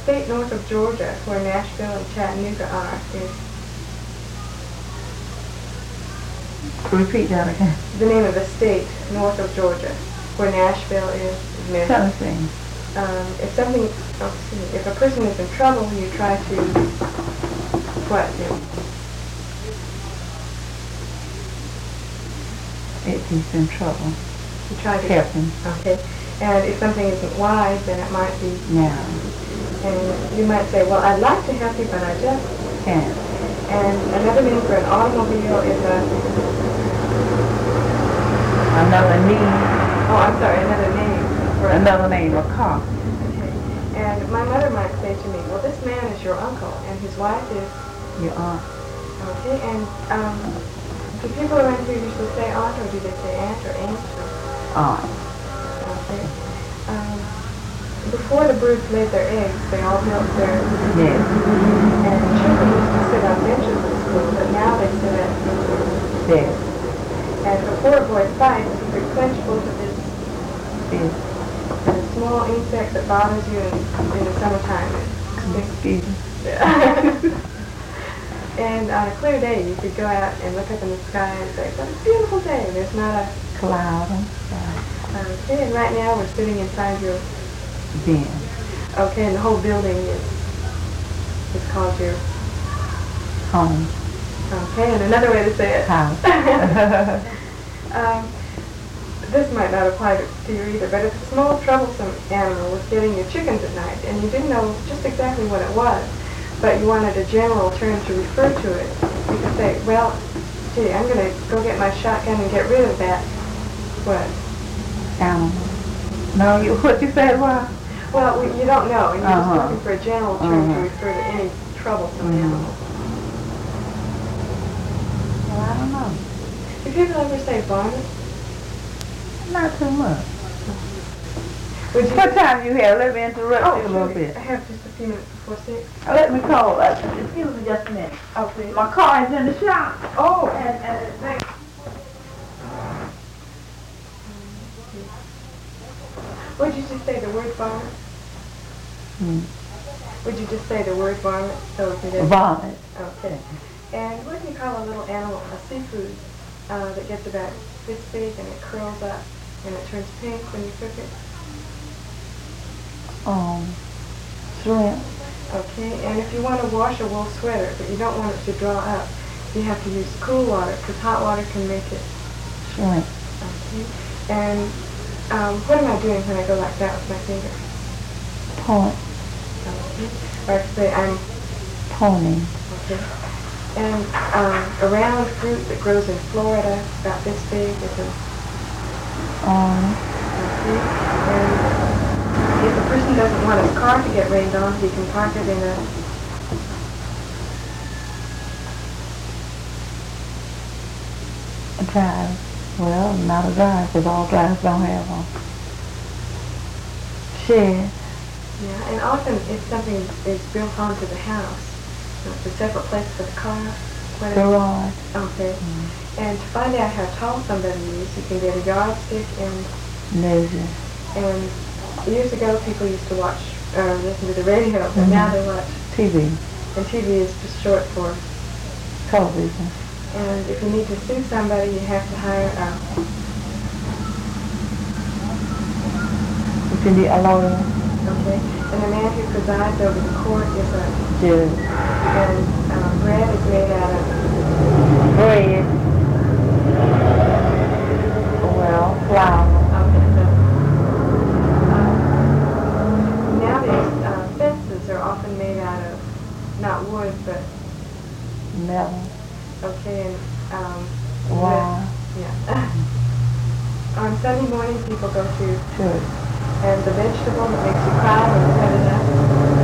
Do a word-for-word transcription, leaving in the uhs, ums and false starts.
state north of Georgia, where Nashville and Chattanooga are, is... Repeat that again. The name of the state north of Georgia, where Nashville is, is Memphis. Tennessee. Um, if something, oh, excuse me, if a person is in trouble, you try to, what, do? If he's in trouble. You try to help him. Okay. And if something isn't wise, then it might be... Yeah. And you might say, well, I'd like to help you, but I just can't. And another name for an automobile is a... Another name. Oh, I'm sorry, another name. For another a, name, a car. Okay. And my mother might say to me, well, this man is your uncle, and his wife is... Your aunt. Okay, and um, do people around here usually say aunt, or do they say aunt or aunt? Or? Aunt. Okay. Um, before the broods laid their eggs, they all built their... Yes. And children used to sit on benches in school, but now they sit at... Yes. And before a boy fights, he could clench both of his... Yes. And a small insect that bothers you in, in the summertime. Excuse me. Yeah. And on a clear day, you could go out and look up in the sky and say, what a beautiful day. There's not a... Cloud and sky. Okay, and right now we're sitting inside your... Den. Okay, and the whole building is, is called your... Home. Okay, and another way to say it. House. um, this might not apply to, to you either, but if a small troublesome animal was getting your chickens at night, and you didn't know just exactly what it was, but you wanted a general term to refer to it, you could say, well, gee, I'm going to go get my shotgun and get rid of that, what? Animal. No, you, what you said was? Well, we, you don't know, and you're uh-huh. just looking for a general term uh-huh. to refer to any troublesome mm-hmm. animal. Well, I don't know. Do people ever say varmint? Not too much. Would you what time you have? Let me interrupt oh, you a sure. little bit. I have just a few minutes before six. Uh, let me call. Uh, excuse me just a minute. Oh, please. My car is in the shop. Oh, and, and thank Would you just say the word varmint? Hmm. Would you just say the word varmint? So if it is varmint. Okay. And what do you call a little animal, a seafood, uh, that gets about this big and it curls up and it turns pink when you cook it? Um, shrimp. Okay, and if you want to wash a wool sweater, but you don't want it to draw up, you have to use cool water, because hot water can make it. Shrimp. Okay. And um, what am I doing when I go like that with my finger? Point. Okay. Or I could say I'm pointing. Okay. And um, a round fruit that grows in Florida, about this big, is a... Um. Okay. And if a person doesn't want his car to get rained on, he can park it in a... A drive. Well, not a drive, because all drives don't have one. Shed. Yeah, and often if something is built onto the house, it's a separate place for the car. Garage. Okay. Mm-hmm. And to find out how tall somebody is, you can get a yardstick and... Measure. And years ago, people used to watch, uh, listen to the radio, but mm-hmm. now they watch T V. And T V is just short for television. And if you need to sue somebody, you have to hire a... If you need a lawyer. Okay. And the man who presides over the court is a... Judge. And uh, bread is made out of... Bread. Well, flour. Okay, so... Uh, nowadays, uh, fences are often made out of not wood, but... Metal. Okay, and... Um, wow. Yeah. On Sunday morning, people go to... Church. And the vegetable that makes you cry when you cut it up?